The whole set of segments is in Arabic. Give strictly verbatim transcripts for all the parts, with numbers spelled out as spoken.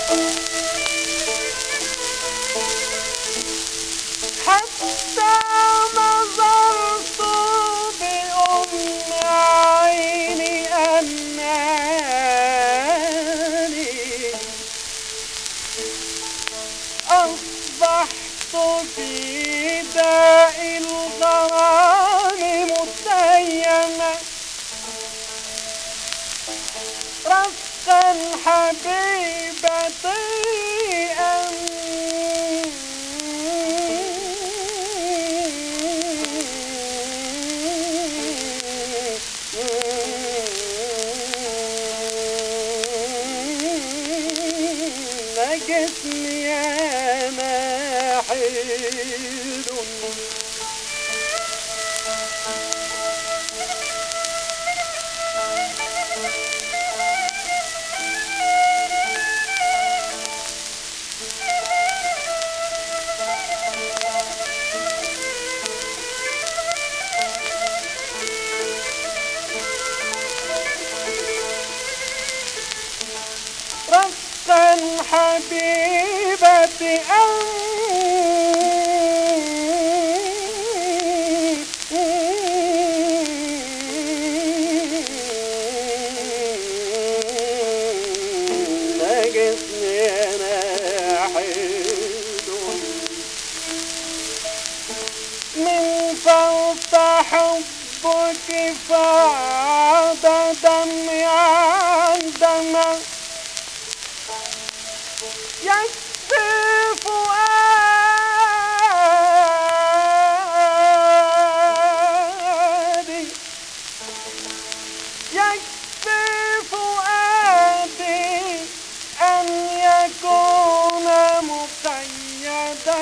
حتى نظرت بأم عيني أنني أصبحت في داء الغرام متيما رفقا حبيبتي نجتني أنا حيل رفقا حبيبتي نجتني أنا حيل من فوق حبك فاض دمي عندما يكفي فؤادي يكفي فؤادي أن يكون مقيدا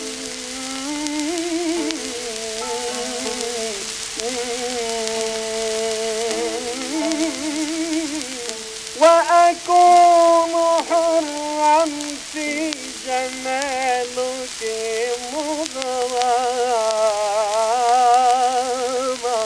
وأكون حرا في جمالك مغرما